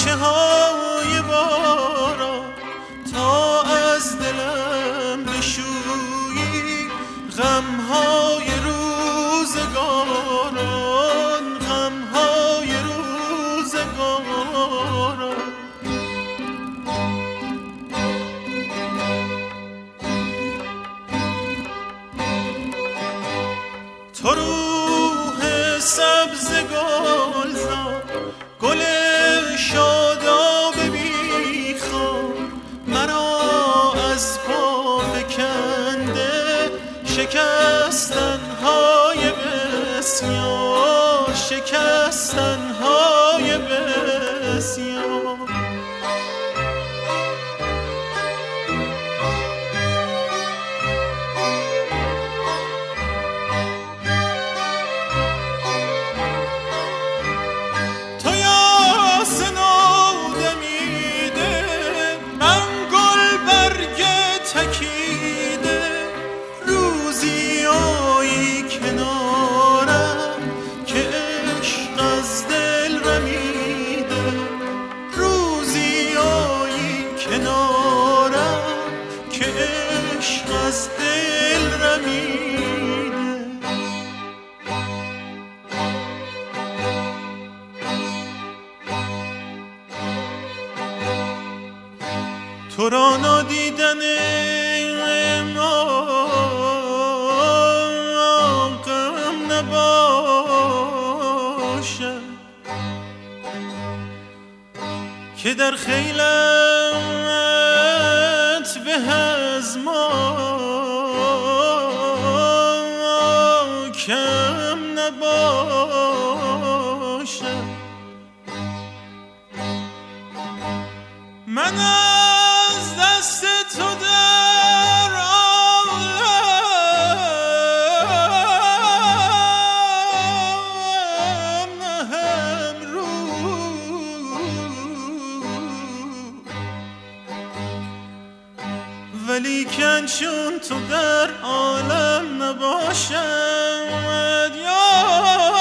ریشه های باران تا از دلم بشویی غم های روزگاران، غم های روزگاران. تو روح سبز گلزار، گل شاداب بیخواب، مرا از پا فکنده شکستن‌های بسیار، شکستن‌های بسیار. تو را نادیدن ما غم نباشد که در خیلت به از ما کم نباشد. من از دست تو در عالم نهم رو، ولیکن چون تو در عالم نباشد یا